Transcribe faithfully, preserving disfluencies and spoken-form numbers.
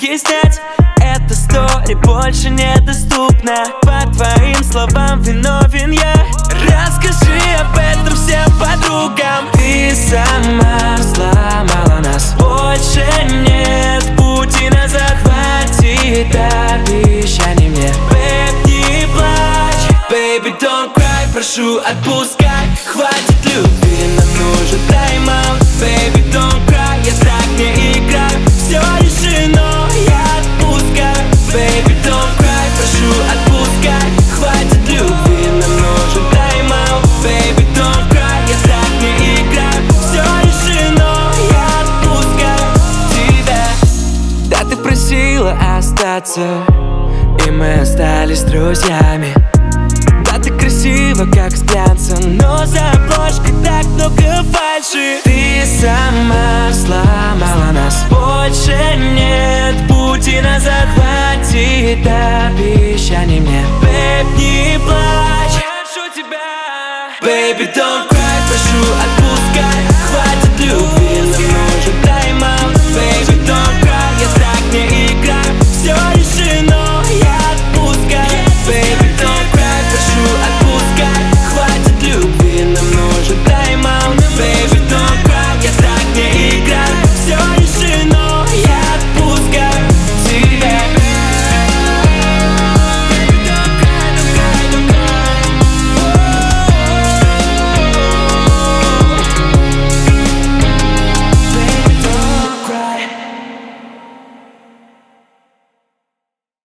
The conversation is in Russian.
объяснять. Эта история больше недоступна. По твоим словам виновен я. Расскажи об этом всем подругам. Ты сама сломала нас. Больше нет пути назад. Хватит обещаний мне. Бэйб, не плачь. Baby, don't cry, прошу, отпускай. Хватит любви, нам нужен тайм-аут. Baby, don't cry, я так не играю. Все решено, я отпускаю. Baby, don't cry, прошу, отпускай. Хватит любви, нам нужен тайм-аут. Baby, don't cry, я так не играю. Все решено, я отпускаю тебя. Да, ты просила остаться, и мы остались друзьями. Да, ты красива, как с глянца, но за обложкой так много фальши. Ты сама сломала нас. Больше нет пути назад. Хватит обещаний мне. Бэйб, не плачь. Прошу тебя. Baby, don't cry.